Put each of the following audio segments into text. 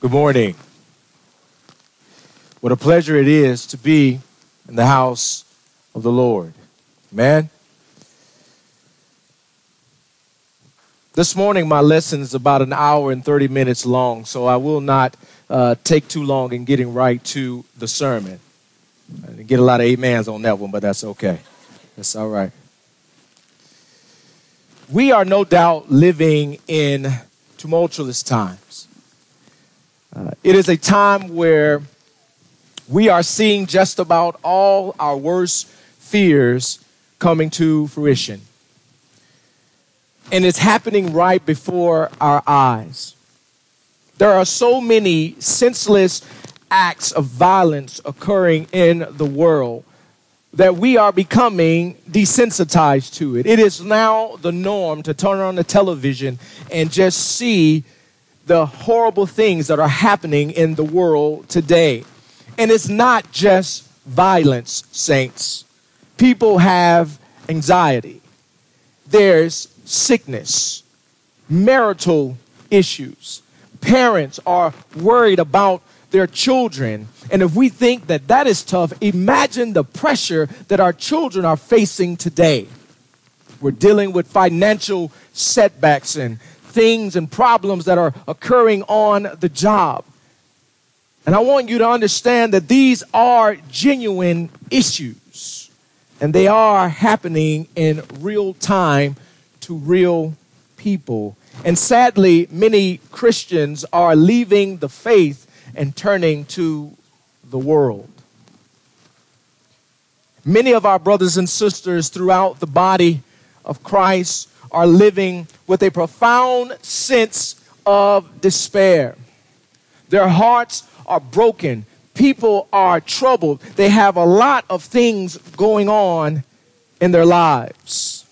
Good morning. What a pleasure it is to be in the house of the Lord. Amen. This morning, my lesson is about an hour and 30 minutes long, so I will not take too long in getting right to the sermon. I didn't get a lot of amens on that one, but that's okay. That's all right. We are no doubt living in tumultuous times. It is a time where we are seeing just about all our worst fears coming to fruition. And it's happening right before our eyes. There are so many senseless acts of violence occurring in the world that we are becoming desensitized to it. It is now the norm to turn on the television and just see the horrible things that are happening in the world today. And it's not just violence, saints. People have anxiety. There's sickness, marital issues. Parents are worried about their children. And if we think that that is tough, imagine the pressure that our children are facing today. We're dealing with financial setbacks and things and problems that are occurring on the job. And I want you to understand that these are genuine issues, and they are happening in real time to real people. And sadly, many Christians are leaving the faith and turning to the world. Many of our brothers and sisters throughout the body of Christ are living with a profound sense of despair. Their hearts are broken. People are troubled. They have a lot of things going on in their lives.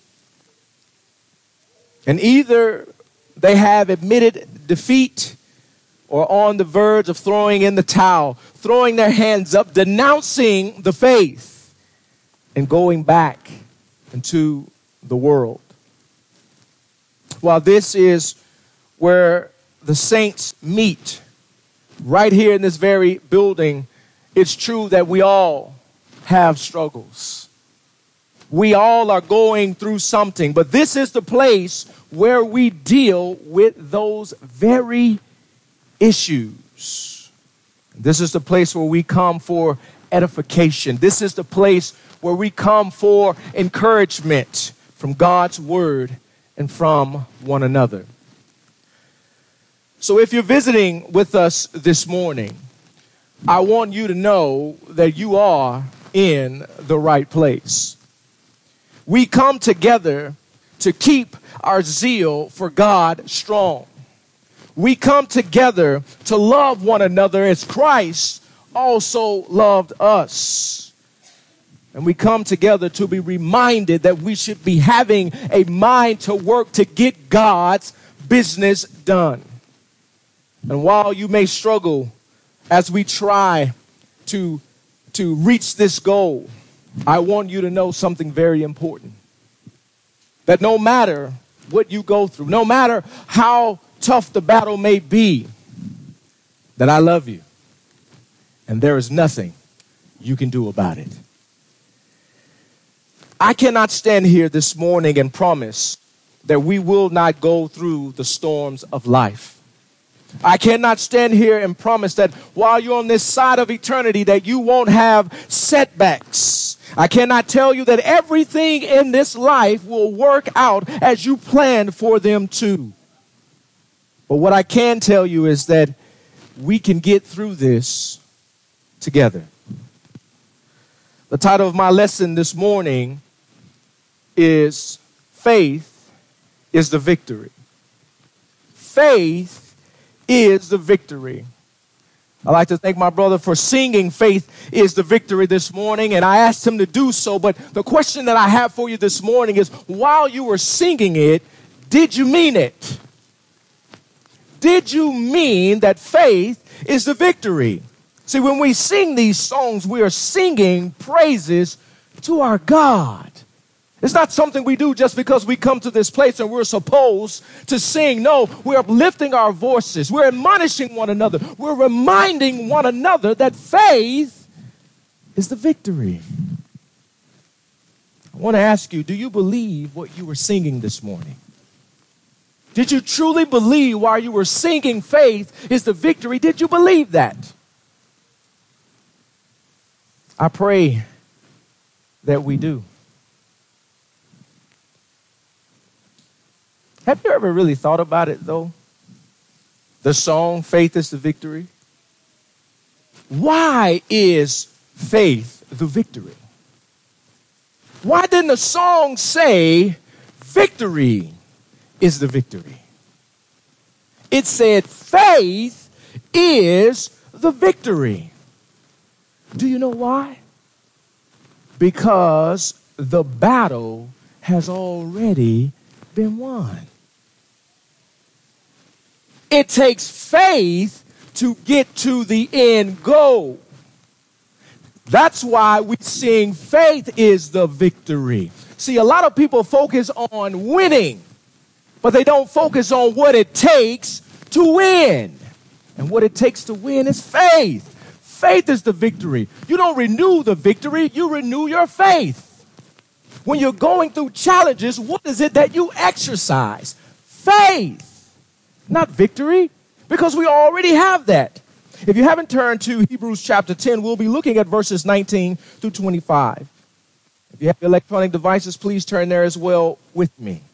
And either they have admitted defeat or on the verge of throwing in the towel, throwing their hands up, denouncing the faith, and going back into the world. While this is where the saints meet, right here in this very building, it's true that we all have struggles. We all are going through something, but this is the place where we deal with those very issues. This is the place where we come for edification. This is the place where we come for encouragement from God's word and from one another. So if you're visiting with us this morning, I want you to know that you are in the right place. We come together to keep our zeal for God strong. We come together to love one another as Christ also loved us. And we come together to be reminded that we should be having a mind to work to get God's business done. And while you may struggle as we try to reach this goal, I want you to know something very important. That no matter what you go through, no matter how tough the battle may be, that I love you. And there is nothing you can do about it. I cannot stand here this morning and promise that we will not go through the storms of life. I cannot stand here and promise that while you're on this side of eternity that you won't have setbacks. I cannot tell you that everything in this life will work out as you planned for them to. But what I can tell you is that we can get through this together. The title of my lesson this morning is Faith is the Victory. Faith is the victory. I'd like to thank my brother for singing Faith is the Victory this morning, and I asked him to do so, but the question that I have for you this morning is, while you were singing it, did you mean it? Did you mean that faith is the victory? See, when we sing these songs, we are singing praises to our God. It's not something we do just because we come to this place and we're supposed to sing. No, we're uplifting our voices. We're admonishing one another. We're reminding one another that faith is the victory. I want to ask you, do you believe what you were singing this morning? Did you truly believe while you were singing faith is the victory? Did you believe that? I pray that we do. Have you ever really thought about it, though? The song, Faith is the Victory. Why is faith the victory? Why didn't the song say, victory is the victory? It said, faith is the victory. Do you know why? Because the battle has already been won. It takes faith to get to the end goal. That's why we sing faith is the victory. See, a lot of people focus on winning, but they don't focus on what it takes to win. And what it takes to win is faith. Faith is the victory. You don't renew the victory, you renew your faith. When you're going through challenges, what is it that you exercise? Faith. Not victory, because we already have that. If you haven't turned to Hebrews chapter 10, we'll be looking at verses 19 through 25. If you have electronic devices, please turn there as well with me.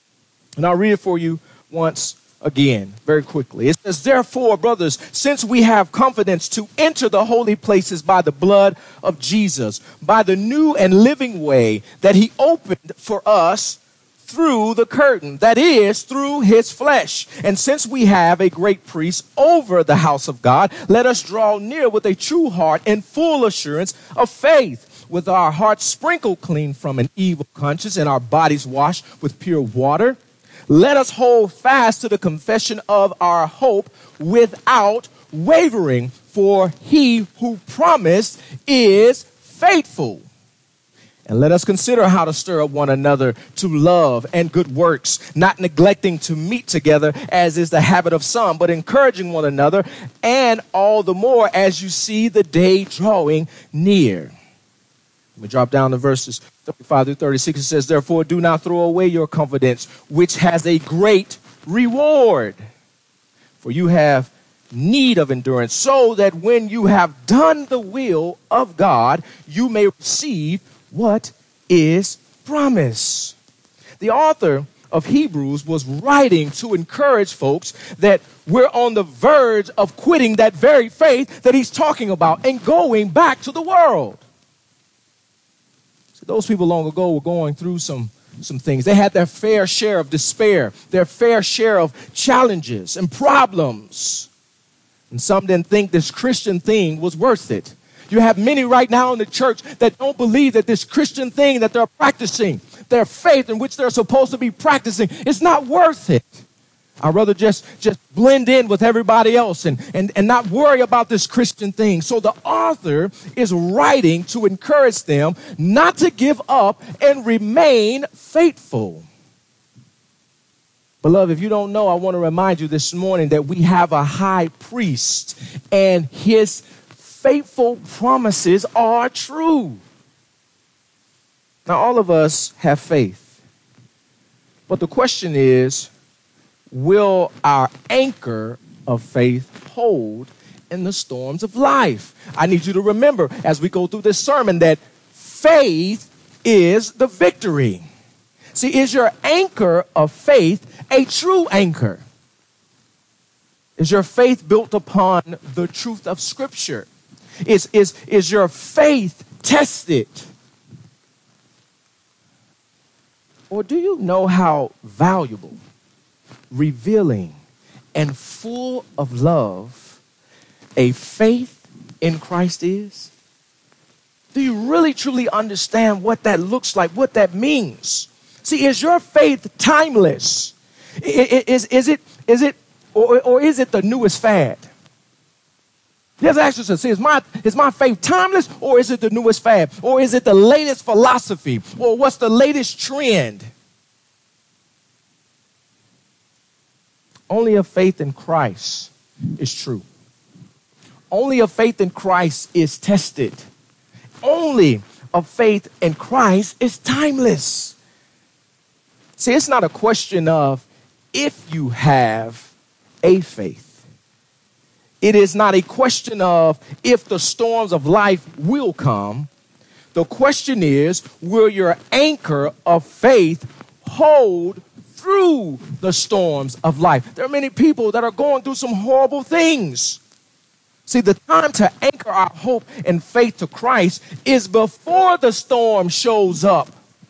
And I'll read it for you once again, very quickly. It says, therefore, brothers, since we have confidence to enter the holy places by the blood of Jesus, by the new and living way that he opened for us through the curtain, that is, through his flesh. And since we have a great priest over the house of God, let us draw near with a true heart and full assurance of faith, with our hearts sprinkled clean from an evil conscience and our bodies washed with pure water. Let us hold fast to the confession of our hope without wavering, for he who promised is faithful. And let us consider how to stir up one another to love and good works, not neglecting to meet together as is the habit of some, but encouraging one another, and all the more as you see the day drawing near. We drop down to verses 35 through 36. It says, therefore, do not throw away your confidence, which has a great reward. For you have need of endurance, so that when you have done the will of God, you may receive what is promised. The author of Hebrews was writing to encourage folks that we're on the verge of quitting that very faith that he's talking about and going back to the world. So those people long ago were going through some things. They had their fair share of despair, their fair share of challenges and problems. And some didn't think this Christian thing was worth it. You have many right now in the church that don't believe that this Christian thing that they're practicing, their faith in which they're supposed to be practicing, is not worth it. I'd rather just blend in with everybody else and not worry about this Christian thing. So the author is writing to encourage them not to give up and remain faithful. Beloved, if you don't know, I want to remind you this morning that we have a high priest, and his faithful promises are true. Now, all of us have faith. But the question is, will our anchor of faith hold in the storms of life? I need you to remember as we go through this sermon that faith is the victory. See, is your anchor of faith a true anchor? Is your faith built upon the truth of Scripture? Is your faith tested? Or do you know how valuable, revealing, and full of love a faith in Christ is? Do you really truly understand what that looks like, what that means? See, is your faith timeless? Is it the newest fad? You have to ask yourself, see, is my faith timeless, or is it the newest fad? Or is it the latest philosophy? Or what's the latest trend? Only a faith in Christ is true. Only a faith in Christ is tested. Only a faith in Christ is timeless. See, it's not a question of if you have a faith. It is not a question of if the storms of life will come. The question is, will your anchor of faith hold through the storms of life? There are many people that are going through some horrible things. See, the time to anchor our hope and faith to Christ is before the storm shows up,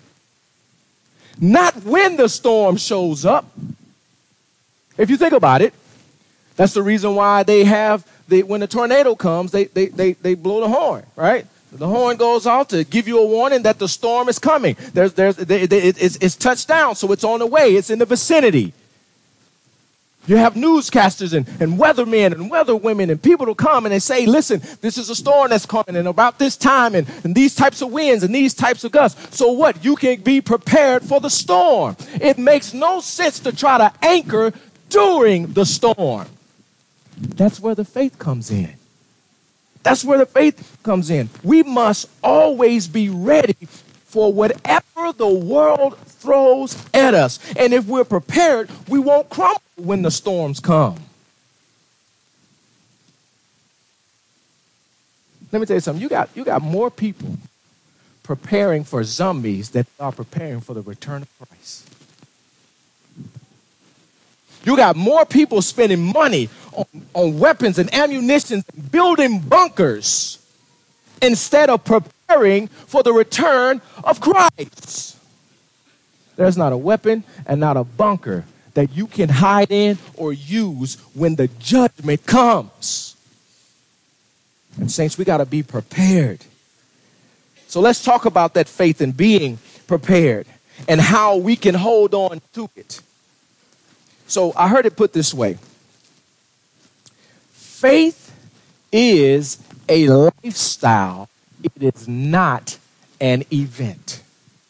not when the storm shows up. If you think about it, that's the reason why when the tornado comes, they blow the horn, right? The horn goes off to give you a warning that the storm is coming. It's touched down, so it's on the way. It's in the vicinity. You have newscasters and weathermen and weatherwomen and people to come and they say, listen, this is a storm that's coming and about this time and these types of winds and these types of gusts. So what? You can be prepared for the storm. It makes no sense to try to anchor during the storm. That's where the faith comes in. That's where the faith comes in. We must always be ready for whatever the world throws at us. And if we're prepared, we won't crumble when the storms come. Let me tell you something. You got more people preparing for zombies than are preparing for the return of Christ. You got more people spending money on weapons and ammunition and building bunkers instead of preparing for the return of Christ. There's not a weapon and not a bunker that you can hide in or use when the judgment comes. And saints, we got to be prepared. So let's talk about that faith in being prepared and how we can hold on to it. So I heard it put this way. Faith is a lifestyle. It is not an event.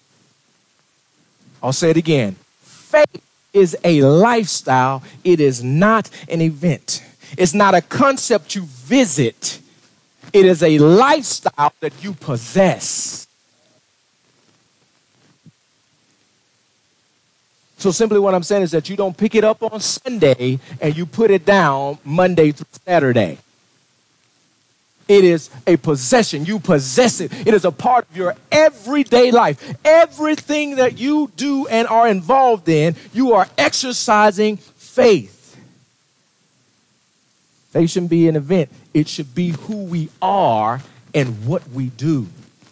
I'll say it again. Faith is a lifestyle. It is not an event. It's not a concept you visit. It is a lifestyle that you possess. So simply what I'm saying is that you don't pick it up on Sunday and you put it down Monday through Saturday. It is a possession. You possess it. It is a part of your everyday life. Everything that you do and are involved in, you are exercising faith. Faith shouldn't be an event. It should be who we are and what we do.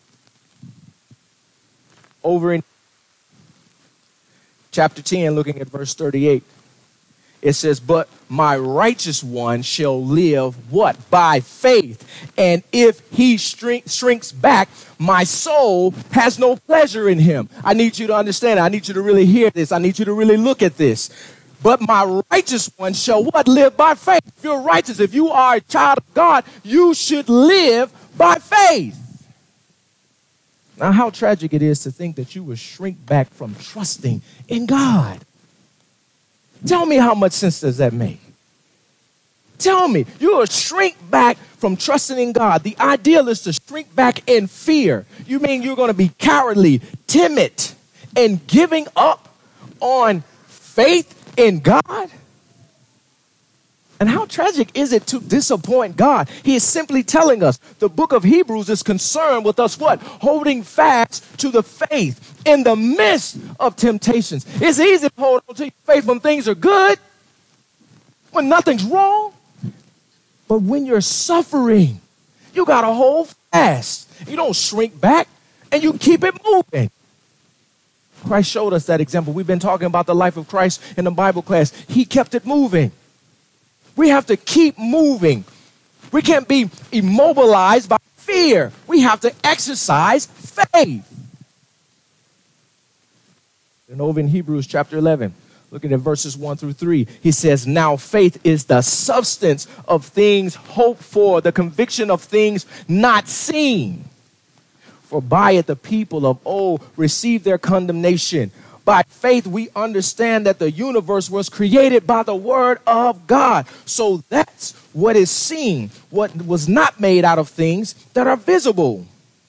Over in chapter 10, looking at verse 38, it says, but my righteous one shall live what? By faith. And if he shrinks back, my soul has no pleasure in him. I need you to understand. I need you to really hear this. I need you to really look at this. But my righteous one shall what? Live by faith. If you're righteous, if you are a child of God, you should live by faith. Now, how tragic it is to think that you will shrink back from trusting in God. Tell me, how much sense does that make? Tell me, you will shrink back from trusting in God. The ideal is to shrink back in fear. You mean you're going to be cowardly, timid, and giving up on faith in God? And how tragic is it to disappoint God? He is simply telling us the book of Hebrews is concerned with us what? Holding fast to the faith in the midst of temptations. It's easy to hold on to your faith when things are good, when nothing's wrong. But when you're suffering, you got to hold fast. You don't shrink back and you keep it moving. Christ showed us that example. We've been talking about the life of Christ in the Bible class. He kept it moving. We have to keep moving. We can't be immobilized by fear. We have to exercise faith. And over in Hebrews chapter 11, Looking at verses 1 through 3, he says, now faith is the substance of things hoped for, the conviction of things not seen. For by it the people of old received their condemnation. By faith we understand that the universe was created by the word of God. So that's what is seen, what was not made out of things that are visible.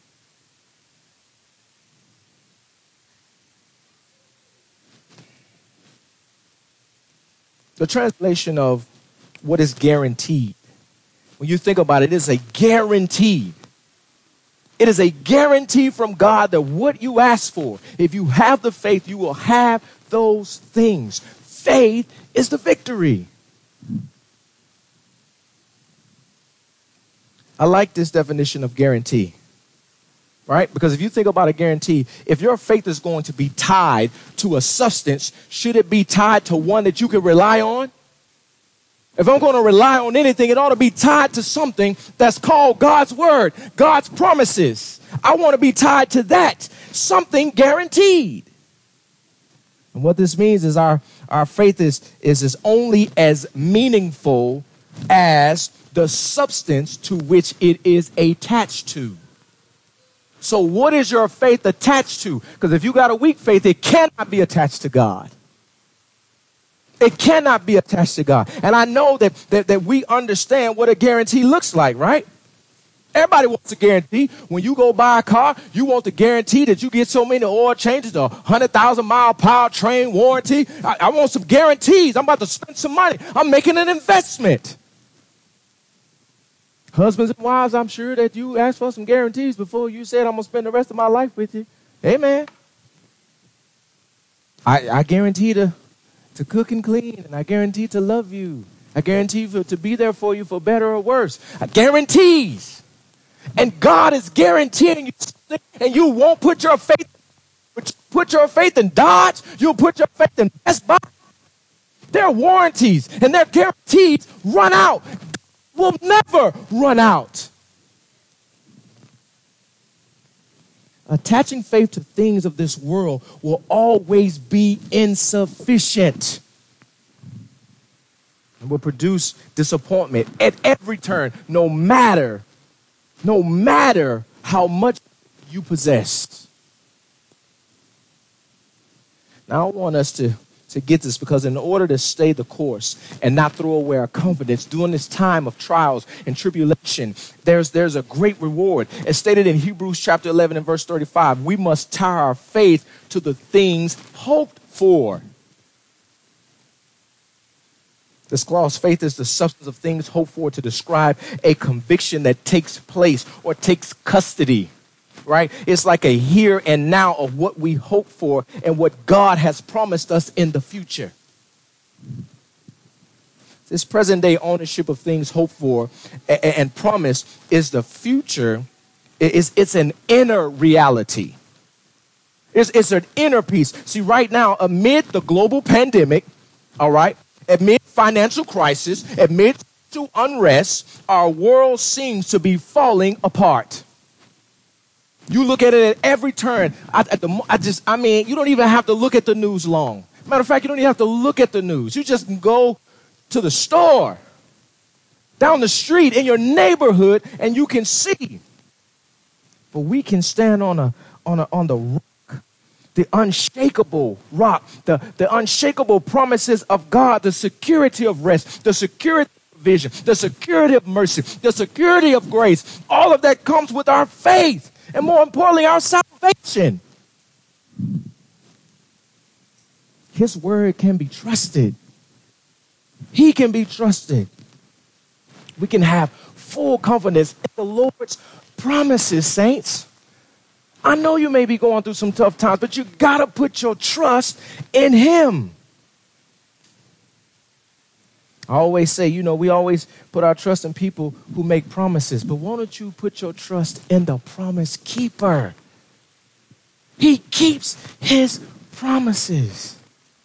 The translation of what is guaranteed, when you think about it, it is a guarantee. It is a guarantee from God that what you ask for, if you have the faith, you will have those things. Faith is the victory. I like this definition of guarantee, right? Because if you think about a guarantee, if your faith is going to be tied to a substance, should it be tied to one that you can rely on? If I'm going to rely on anything, it ought to be tied to something that's called God's word, God's promises. I want to be tied to that, something guaranteed. And what this means is our faith is only as meaningful as the substance to which it is attached to. So what is your faith attached to? Because if you got a weak faith, it cannot be attached to God. It cannot be attached to God. And I know that we understand what a guarantee looks like, right? Everybody wants a guarantee. When you go buy a car, you want the guarantee that you get so many oil changes, a 100,000-mile powertrain warranty. I want some guarantees. I'm about to spend some money. I'm making an investment. Husbands and wives, I'm sure that you asked for some guarantees before you said I'm going to spend the rest of my life with you. Amen. I guarantee to cook and clean, and I guarantee to love you. I guarantee to be there for you for better or worse. Guarantees. And God is guaranteeing you something, and you won't put your faith in Dodge. You'll put your faith in Best Buy. Their warranties and their guarantees run out. Will never run out. Attaching faith to things of this world will always be insufficient. It will produce disappointment at every turn, no matter how much you possess. Now I want us to get this, because in order to stay the course and not throw away our confidence during this time of trials and tribulation, there's a great reward. As stated in Hebrews chapter 11 and verse 35, we must tie our faith to the things hoped for. This clause, faith is the substance of things hoped for, to describe a conviction that takes place or takes custody. Right? It's like a here and now of what we hope for and what God has promised us in the future. This present day ownership of things hoped for and promised is the future. It's an inner reality. It's an inner peace. See, right now, amid the global pandemic, all right, amid financial crisis, amid to unrest, our world seems to be falling apart. You look at it at every turn. You don't even have to look at the news long. Matter of fact, you don't even have to look at the news. You just can go to the store, down the street, in your neighborhood, and you can see. But we can stand on the rock, the unshakable rock, the unshakable promises of God, the security of rest, the security of vision, the security of mercy, the security of grace. All of that comes with our faith. And more importantly, our salvation. His word can be trusted. He can be trusted. We can have full confidence in the Lord's promises, saints. I know you may be going through some tough times, but you got to put your trust in Him. I always say, we always put our trust in people who make promises, but why don't you put your trust in the promise keeper? He keeps His promises.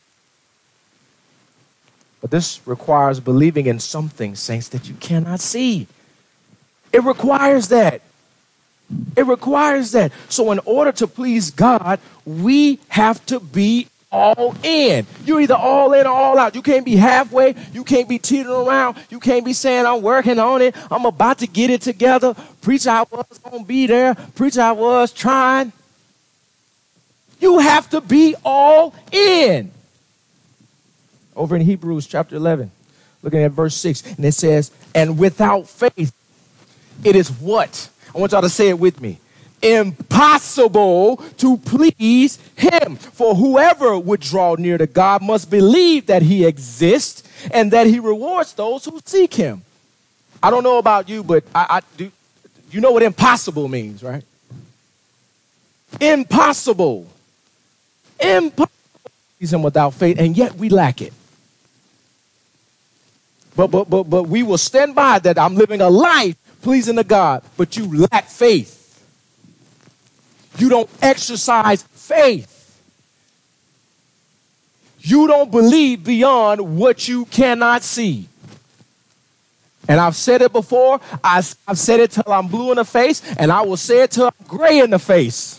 But this requires believing in something, saints, that you cannot see. It requires that. It requires that. So in order to please God, we have to be all in. You're either all in or all out. You can't be halfway. You can't be teetering around. You can't be saying, I'm working on it. I'm about to get it together. Preacher, I was going to be there. Preacher, I was trying. You have to be all in. Over in Hebrews chapter 11, looking at verse 6, and it says, and without faith, it is what? I want y'all to say it with me. Impossible to please him. For whoever would draw near to God must believe that he exists and that he rewards those who seek him. I don't know about you, but I do. You know what impossible means, right? Impossible. Impossible to please him without faith, and yet we lack it. But we will stand by that I'm living a life pleasing to God, but you lack faith. You don't exercise faith. You don't believe beyond what you cannot see. And I've said it before. I've said it till I'm blue in the face, and I will say it till I'm gray in the face.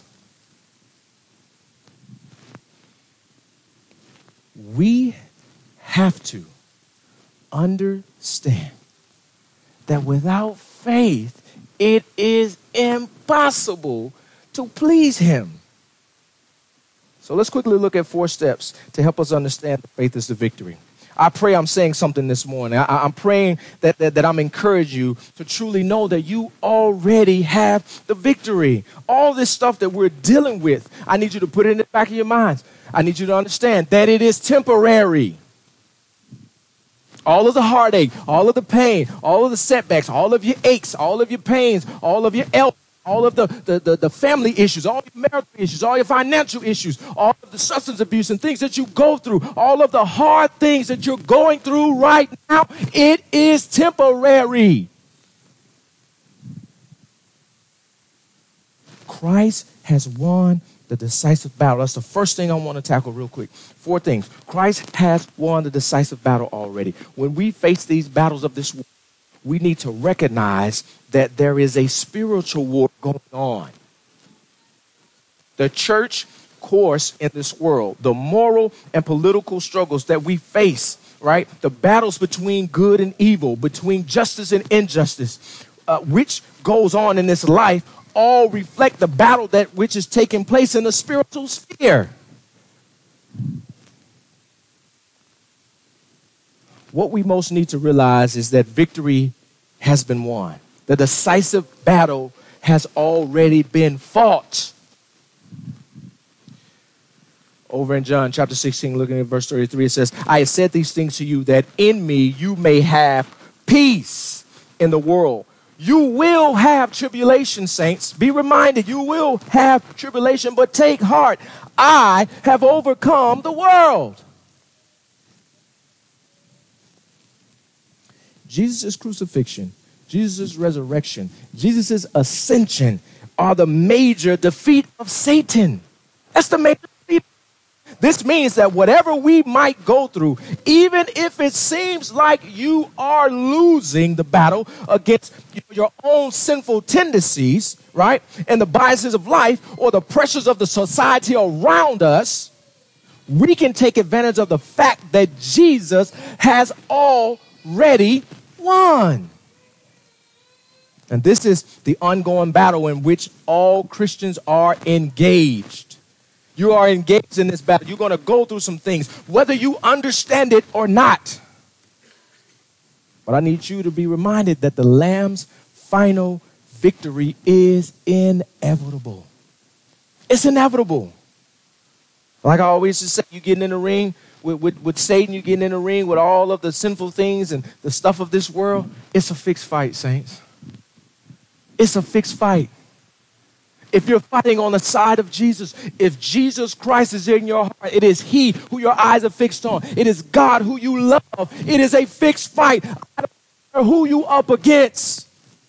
We have to understand that without faith, it is impossible to please him. So let's quickly look at 4 steps to help us understand that faith is the victory. I pray I'm saying something this morning. I'm praying that I'm encouraging you to truly know that you already have the victory. All this stuff that we're dealing with, I need you to put it in the back of your minds. I need you to understand that it is temporary. All of the heartache, all of the pain, all of the setbacks, all of your aches, all of your pains, all of your ailments, all of the family issues, all your marital issues, all your financial issues, all of the substance abuse and things that you go through, all of the hard things that you're going through right now, it is temporary. Christ has won the decisive battle. That's the first thing I want to tackle real quick. 4 things. Christ has won the decisive battle already. When we face these battles of this world, we need to recognize that there is a spiritual war going on. The church course in this world, the moral and political struggles that we face, right? The battles between good and evil, between justice and injustice, which goes on in this life, all reflect the battle that which is taking place in the spiritual sphere. What we most need to realize is that victory has been won. The decisive battle has already been fought. Over in John chapter 16, looking at verse 33, it says, I have said these things to you that in me you may have peace in the world. You will have tribulation, saints. Be reminded, you will have tribulation, but take heart. I have overcome the world. Jesus' crucifixion, Jesus' resurrection, Jesus' ascension are the major defeat of Satan. That's the major defeat. This means that whatever we might go through, even if it seems like you are losing the battle against your own sinful tendencies, right, and the biases of life or the pressures of the society around us, we can take advantage of the fact that Jesus has already won. And this is the ongoing battle in which all Christians are engaged. You are engaged in this battle. You're going to go through some things, whether you understand it or not. But I need you to be reminded that the Lamb's final victory is inevitable. It's inevitable. Like I always just say, you getting in the ring with Satan, you getting in the ring with all of the sinful things and the stuff of this world. It's a fixed fight, saints. It's a fixed fight. If you're fighting on the side of Jesus, if Jesus Christ is in your heart, it is He who your eyes are fixed on. It is God who you love. It is a fixed fight. I don't care who you up against.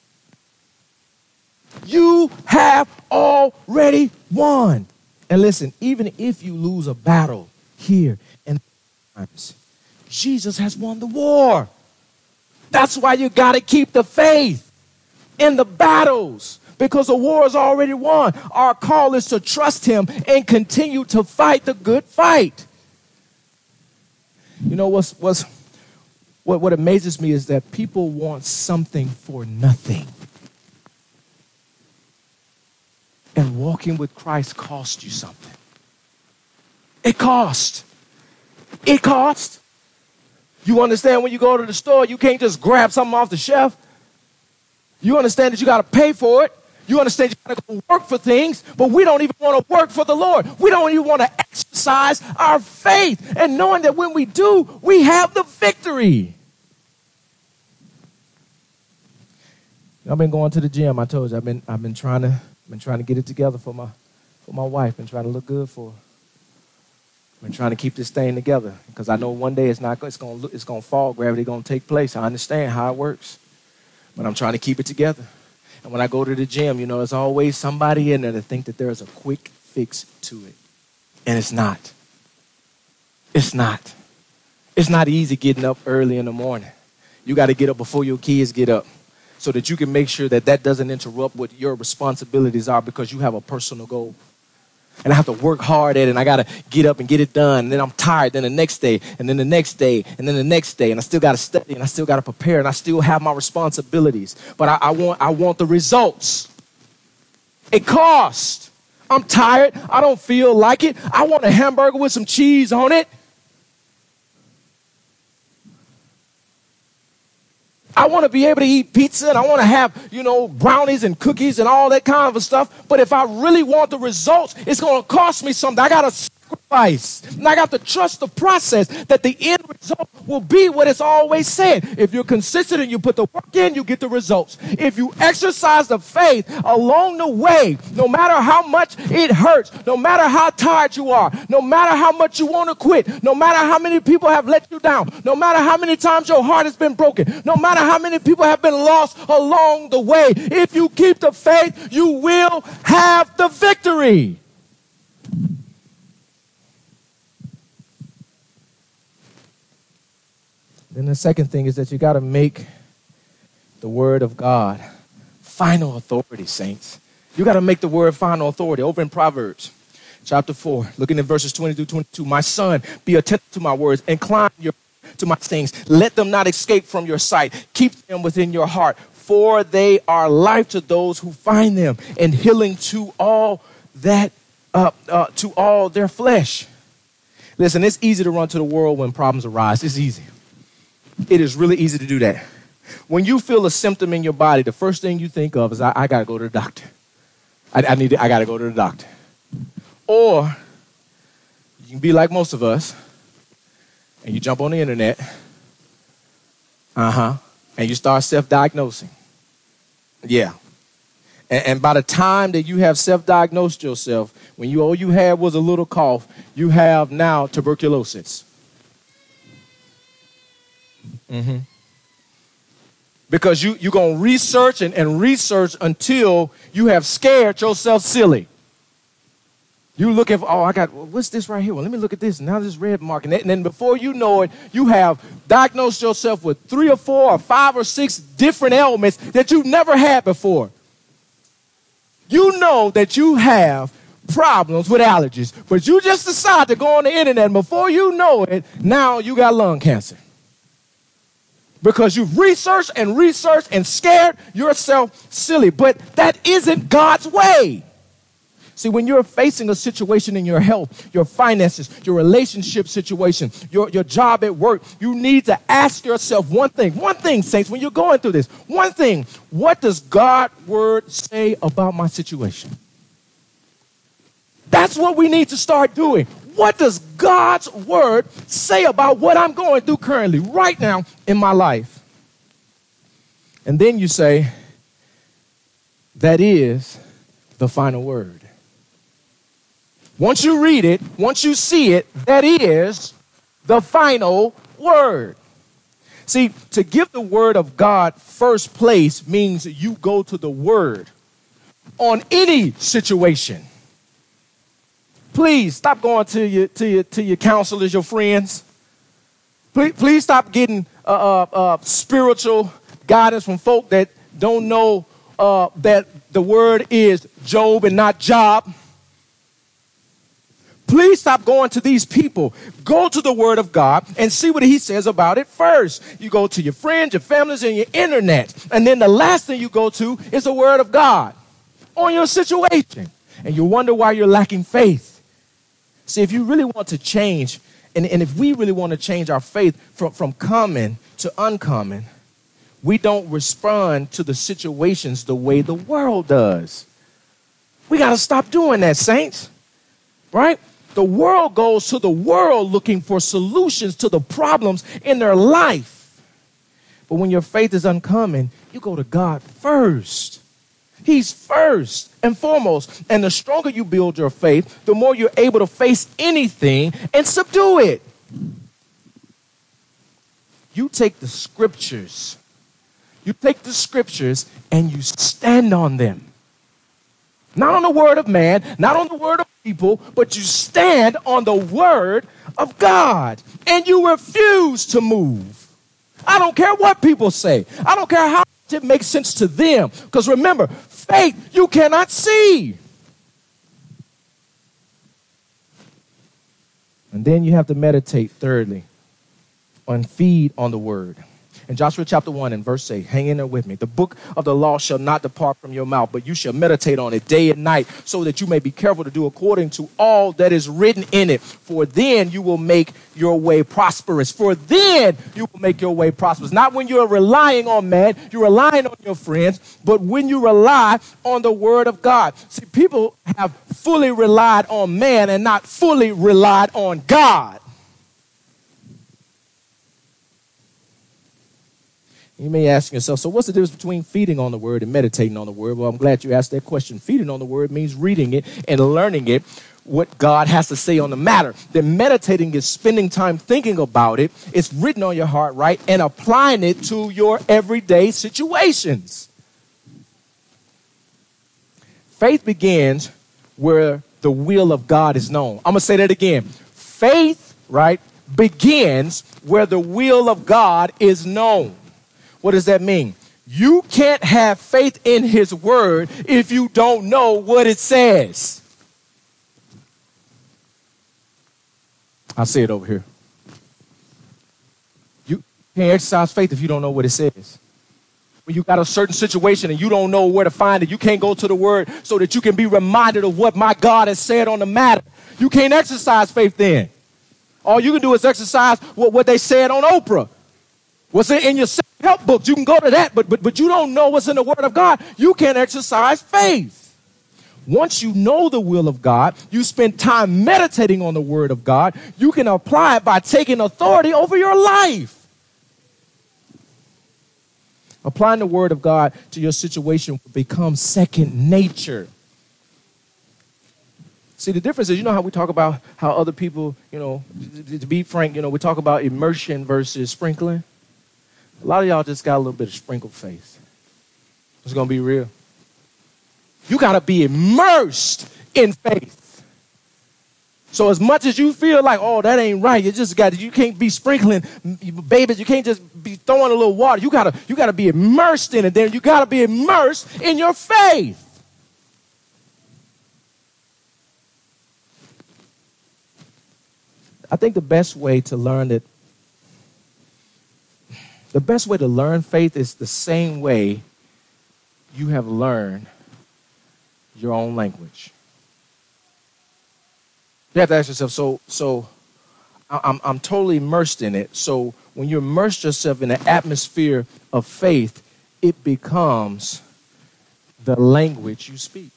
You have already won. And listen, even if you lose a battle here and times, Jesus has won the war. That's why you got to keep the faith in the battles, because the war is already won. Our call is to trust Him and continue to fight the good fight. You know what amazes me is that people want something for nothing. And walking with Christ costs you something. It costs. It costs. You understand when you go to the store, you can't just grab something off the shelf. You understand that you got to pay for it. You understand you got to go work for things, but we don't even want to work for the Lord. We don't even want to exercise our faith and knowing that when we do, we have the victory. I've been going to the gym. I told you I've been trying to get it together for my wife. Been trying to look good for her. Been trying to keep this thing together because I know one day it's gonna fall. Gravity gonna take place. I understand how it works, but I'm trying to keep it together. And when I go to the gym, you know, there's always somebody in there that think that there's a quick fix to it, and it's not. It's not. It's not easy getting up early in the morning. You got to get up before your kids get up, so that you can make sure that doesn't interrupt what your responsibilities are because you have a personal goal. And I have to work hard at it, and I got to get up and get it done. And then I'm tired, then the next day, and then the next day, and then the next day. And I still got to study, and I still got to prepare, and I still have my responsibilities. But I want the results. It costs. I'm tired. I don't feel like it. I want a hamburger with some cheese on it. I want to be able to eat pizza, and I want to have, brownies and cookies and all that kind of stuff. But if I really want the results, it's going to cost me something. I got to sacrifice. And I got to trust the process that the end result will be what it's always said. If you're consistent and you put the work in, you get the results. If you exercise the faith along the way, no matter how much it hurts, no matter how tired you are, no matter how much you want to quit, no matter how many people have let you down, no matter how many times your heart has been broken, no matter how many people have been lost along the way, if you keep the faith, you will have the victory. Then the second thing is that you got to make the word of God final authority, saints. You got to make the word final authority. Over in Proverbs chapter 4, looking at verses 20 through 22. My son, be attentive to my words. Incline to my things. Let them not escape from your sight. Keep them within your heart, for they are life to those who find them and healing to all that to all their flesh. Listen, it's easy to run to the world when problems arise. It's easy. It is really easy to do that. When you feel a symptom in your body, the first thing you think of is, I got to go to the doctor. I got to go to the doctor. Or you can be like most of us, and you jump on the internet, and you start self-diagnosing. Yeah. And by the time that you have self-diagnosed yourself, when all you had was a little cough, you have now tuberculosis. Mm-hmm. Because you're going to research and research until you have scared yourself silly. You looking for, what's this right here? Well, let me look at this. Now this red mark. And then before you know it, you have diagnosed yourself with 3 or 4 or 5 or 6 different ailments that you've never had before. You know that you have problems with allergies, but you just decide to go on the internet, and before you know it, now you got lung cancer. Because you've researched and scared yourself silly. But that isn't God's way. See, when you're facing a situation in your health, your finances, your relationship situation, your job at work, you need to ask yourself one thing, saints, when you're going through this, one thing: what does God's word say about my situation? That's what we need to start doing. What does God's word say about what I'm going through currently, right now in my life? And then you say, that is the final word. Once you read it, once you see it, that is the final word. See, to give the word of God first place means you go to the word on any situation. Please stop going to your counselors, your friends. Please stop getting spiritual guidance from folk that don't know that the word is Job and not Job. Please stop going to these people. Go to the Word of God and see what he says about it first. You go to your friends, your families, and your internet. And then the last thing you go to is the Word of God on your situation. And you wonder why you're lacking faith. See, if you really want to change, and if we really want to change our faith from common to uncommon, we don't respond to the situations the way the world does. We got to stop doing that, saints. Right? The world goes to the world looking for solutions to the problems in their life. But when your faith is uncommon, you go to God first. He's first and foremost. And the stronger you build your faith, the more you're able to face anything and subdue it. You take the scriptures. You take the scriptures and you stand on them. Not on the word of man, not on the word of people, but you stand on the word of God. And you refuse to move. I don't care what people say. I don't care how it makes sense to them. Because remember, faith you cannot see. And then you have to meditate, thirdly, and feed on the word. In Joshua chapter 1 and verse 8, hang in there with me. The book of the law shall not depart from your mouth, but you shall meditate on it day and night, so that you may be careful to do according to all that is written in it. For then you will make your way prosperous. For then you will make your way prosperous. Not when you're relying on man, you're relying on your friends, but when you rely on the word of God. See, people have fully relied on man and not fully relied on God. You may ask yourself, so what's the difference between feeding on the word and meditating on the word? Well, I'm glad you asked that question. Feeding on the word means reading it and learning it, what God has to say on the matter. Then meditating is spending time thinking about it. It's written on your heart, right? And applying it to your everyday situations. Faith begins where the will of God is known. I'm going to say that again. Faith, right, begins where the will of God is known. What does that mean? You can't have faith in his word if you don't know what it says. I'll say it over here. You can't exercise faith if you don't know what it says. When you got a certain situation and you don't know where to find it, you can't go to the word so that you can be reminded of what my God has said on the matter. You can't exercise faith then. All you can do is exercise what they said on Oprah. What's in your self-help books? You can go to that, but you don't know what's in the word of God. You can't exercise faith. Once you know the will of God, you spend time meditating on the word of God, you can apply it by taking authority over your life. Applying the word of God to your situation will become second nature. See, the difference is, you know how we talk about how other people, to be frank, we talk about immersion versus sprinkling. A lot of y'all just got a little bit of sprinkled faith. It's going to be real. You got to be immersed in faith. So as much as you feel like, oh, that ain't right, you can't be sprinkling babies. You can't just be throwing a little water. You got to be immersed in it. Then you got to be immersed in your faith. I think the best way to learn faith is the same way you have learned your own language. You have to ask yourself, so I'm totally immersed in it. So when you immerse yourself in the atmosphere of faith, it becomes the language you speak.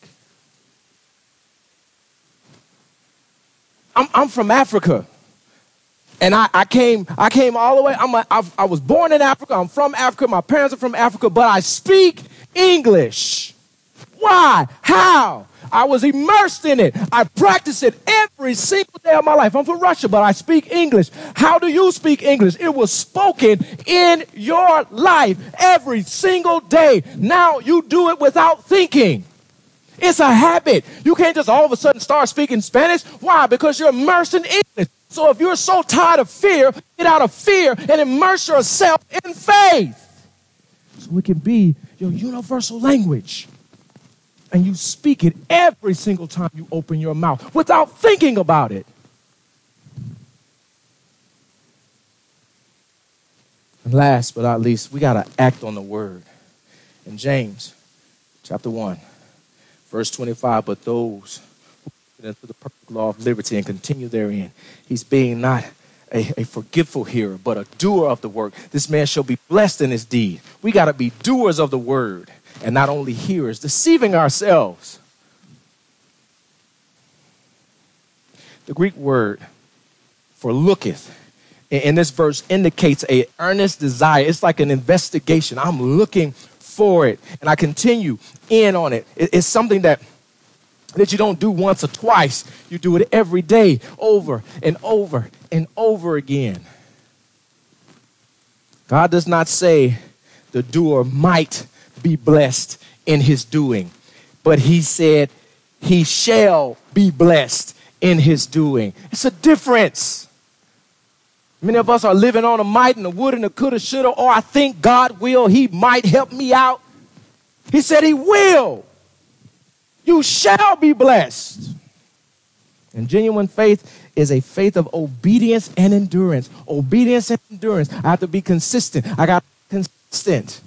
I'm from Africa. And I came all the way. I was born in Africa. I'm from Africa. My parents are from Africa, but I speak English. Why? How? I was immersed in it. I practice it every single day of my life. I'm from Russia, but I speak English. How do you speak English? It was spoken in your life every single day. Now you do it without thinking. It's a habit. You can't just all of a sudden start speaking Spanish. Why? Because you're immersed in English. So if you're so tired of fear, get out of fear and immerse yourself in faith. So it can be your universal language. and you speak it every single time you open your mouth without thinking about it. And last but not least, we got to act on the word. In James chapter 1, verse 25, but those who enter into the perfect law of liberty and continue therein, he's being not a forgetful hearer, but a doer of the work. This man shall be blessed in his deed. We got to be doers of the word and not only hearers, deceiving ourselves. The Greek word for looketh in this verse indicates an earnest desire. It's like an investigation. I'm looking for it, and I continue in on it. It's something that you don't do once or twice. You do it every day, over and over and over again. God does not say the doer might be blessed in his doing, but he said he shall be blessed in his doing. It's a difference. Many of us are living on a might and a would and a coulda, shoulda, or I think God will. He might help me out. He said he will. You shall be blessed. And genuine faith is a faith of obedience and endurance. Obedience and endurance. I have to be consistent. I got to be consistent.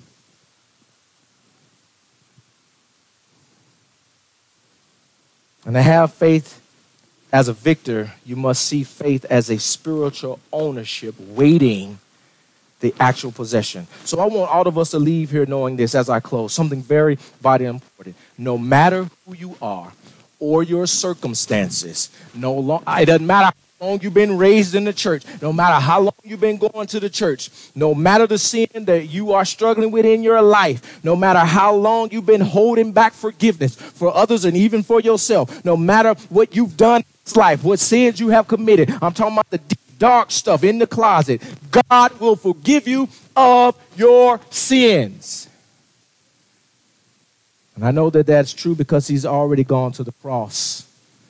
And to have faith as a victor, you must see faith as a spiritual ownership waiting the actual possession. So I want all of us to leave here knowing this as I close. Something very vitally important. No matter who you are or your circumstances, it doesn't matter how long you've been raised in the church, no matter how long you've been going to the church, no matter the sin that you are struggling with in your life, no matter how long you've been holding back forgiveness for others and even for yourself, no matter what you've done in this life, what sins you have committed, I'm talking about the deep, dark stuff in the closet, God will forgive you of your sins. And I know that that's true because he's already gone to the cross.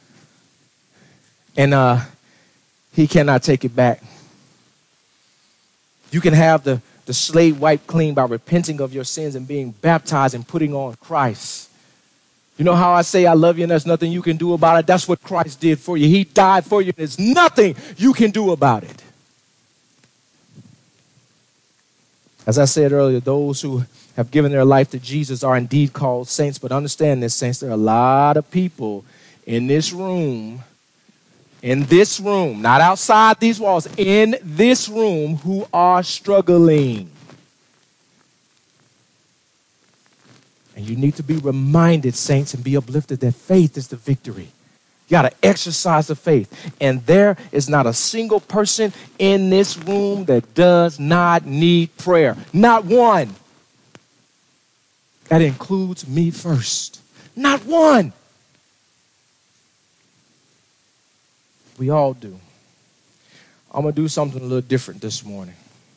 And he cannot take it back. You can have the slate wiped clean by repenting of your sins and being baptized and putting on Christ. You know how I say I love you and there's nothing you can do about it? That's what Christ did for you. He died for you and there's nothing you can do about it. As I said earlier, those who have given their life to Jesus are indeed called saints. But understand this, saints, there are a lot of people in this room, not outside these walls, in this room who are struggling. And you need to be reminded, saints, and be uplifted that faith is the victory. You got to exercise the faith. And there is not a single person in this room that does not need prayer. Not one. That includes me first. Not one. We all do. I'm going to do something a little different this morning.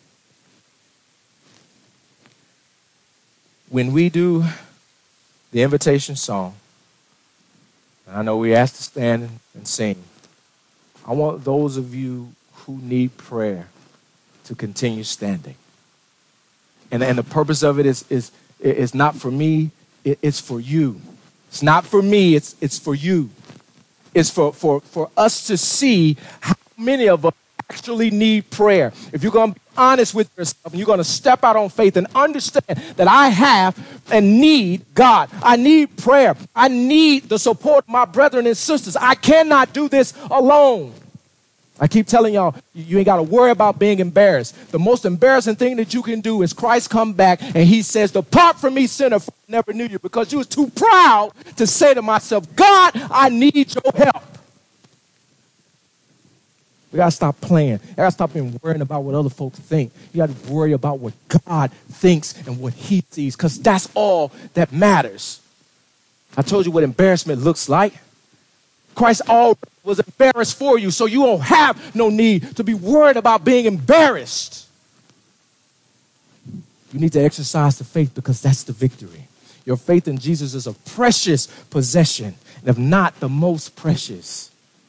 When we do the invitation song, I know we asked to stand and sing. I want those of you who need prayer to continue standing. And the purpose of it is not for me, it's for you. It's not for me, it's for you. It's for us to see how many of us actually need prayer. If you're going to be honest with yourself and you're going to step out on faith and understand that I have and need God. I need prayer. I need the support of my brethren and sisters. I cannot do this alone. I keep telling y'all, you ain't got to worry about being embarrassed. The most embarrassing thing that you can do is Christ come back and he says, depart from me, sinner, for I never knew you, because you was too proud to say to myself, God, I need your help. We got to stop playing. You got to stop being worrying about what other folks think. You got to worry about what God thinks and what he sees, because that's all that matters. I told you what embarrassment looks like. Christ already was embarrassed for you, so you don't have no need to be worried about being embarrassed. You need to exercise the faith because that's the victory. Your faith in Jesus is a precious possession, and if not the most precious.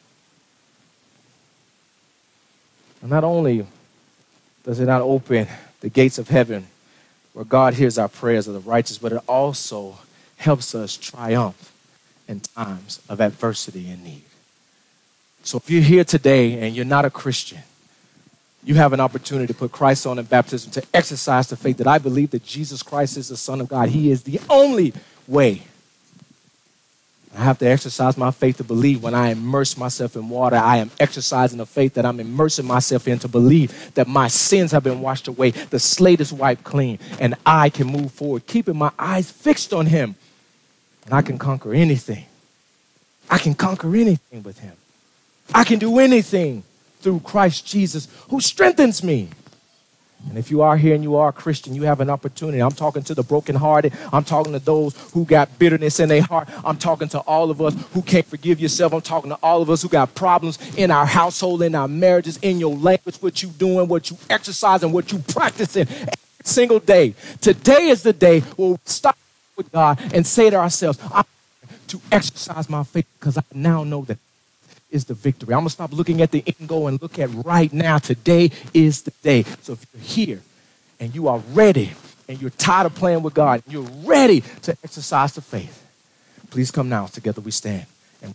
And not only does it not open the gates of heaven where God hears our prayers of the righteous, but it also helps us triumph in times of adversity and need. So if you're here today and you're not a Christian, you have an opportunity to put Christ on in baptism, to exercise the faith that I believe that Jesus Christ is the Son of God. He is the only way. I have to exercise my faith to believe when I immerse myself in water. I am exercising the faith that I'm immersing myself in to believe that my sins have been washed away, the slate is wiped clean, and I can move forward, keeping my eyes fixed on him. And I can conquer anything. I can conquer anything with him. I can do anything through Christ Jesus who strengthens me. And if you are here and you are a Christian, you have an opportunity. I'm talking to the brokenhearted. I'm talking to those who got bitterness in their heart. I'm talking to all of us who can't forgive yourself. I'm talking to all of us who got problems in our household, in our marriages, in your language, what you doing, what you exercising, what you practicing every single day. Today is the day where we stop with God and say to ourselves, I'm to exercise my faith because I now know that is the victory. I'm going to stop looking at the end goal and look at right now. Today is the day. So if you're here and you are ready and you're tired of playing with God, and you're ready to exercise the faith, please come now. Together we stand. And